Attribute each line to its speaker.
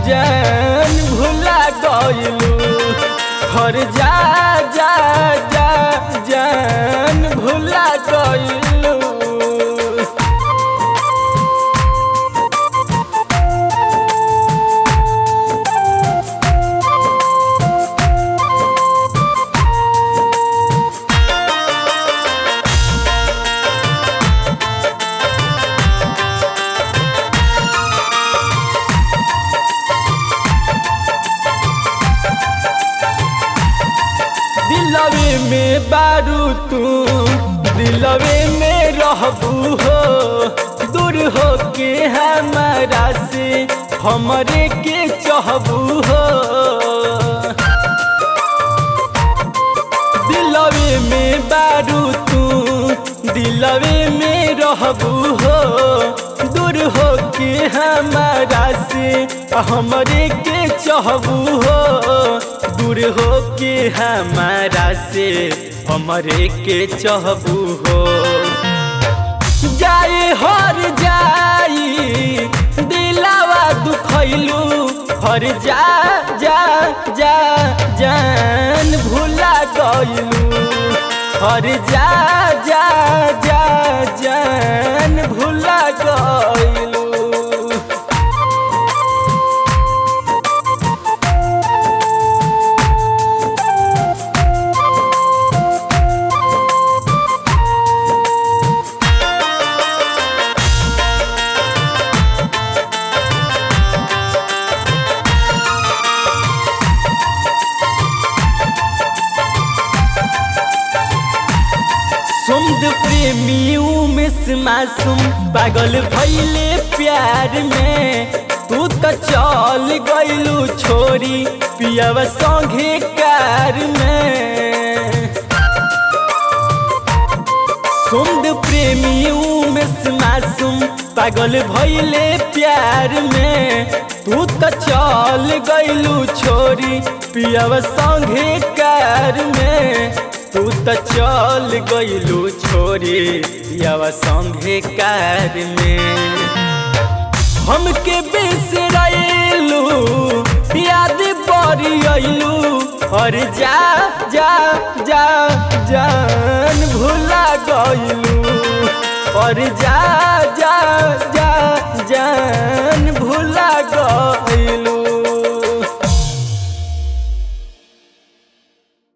Speaker 1: जान भुला गइलू हर जा जा जा जान भुला गइलू। दिलवे में बारू तू दिलवे में रहबू हो दूर हो के हमारा से हमरे के चाहबू हो। दिलवे में बारू तू दिलवे में रहबू हो दूर हो के हमारा से हमरे के चाहबू हो। दूर हो के हमारा से हमरे के चाहबू हो। जाए हर जाई दिलावा दुखैलू हर जा जा जा जान भुला गइलू हर जा जा जा जान भुला गइलू। सुमद प्रेमी उमेश मासूम पागल भइले प्यार में तू तो चल गइलू छोरी पियावा संगे कार में। सुमद प्रेमी उमेश मासूम पागल भइले प्यार में तू तो चल गइलू छोरी पियावा संगे कार में। तू तो चल गइलू छोरी पियावा संगे कार में। हमके बिसरैलू याद बड़ी अइलू और जा जा जा जान भुला गइलू और जा जा जा जान भुला गइलू।